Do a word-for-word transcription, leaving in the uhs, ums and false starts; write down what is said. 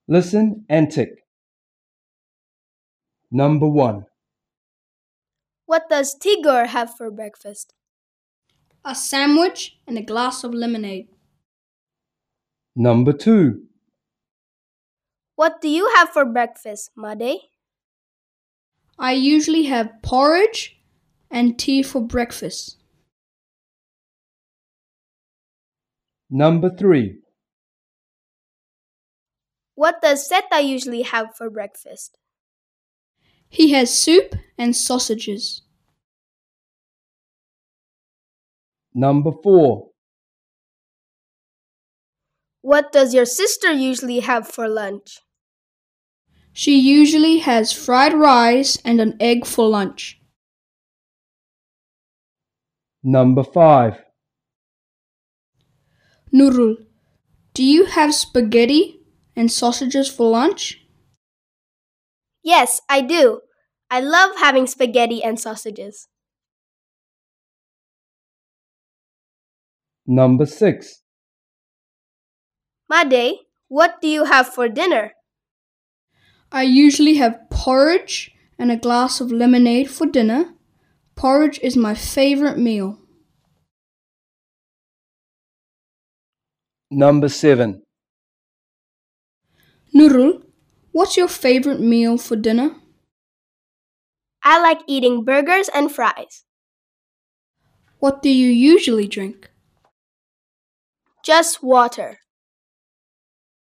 Listen and tick. Number one. What does Tigor have for breakfast? A sandwich and a glass of lemonade. Number two. What do you have for breakfast, Made? I usually have porridge and tea for breakfast. Number three. What does Seta usually have for breakfast? He has soup and sausages. Number four. What does your sister usually have for lunch? She usually has fried rice and an egg for lunch. Number five. Nurul, do you have spaghetti and sausages for lunch? Yes, I do. I love having spaghetti and sausages. Number six. Made, what do you have for dinner? I usually have porridge and a glass of lemonade for dinner. Porridge is my favorite meal. Number seven. Nurul, what's your favorite meal for dinner? I like eating burgers and fries. What do you usually drink? Just water.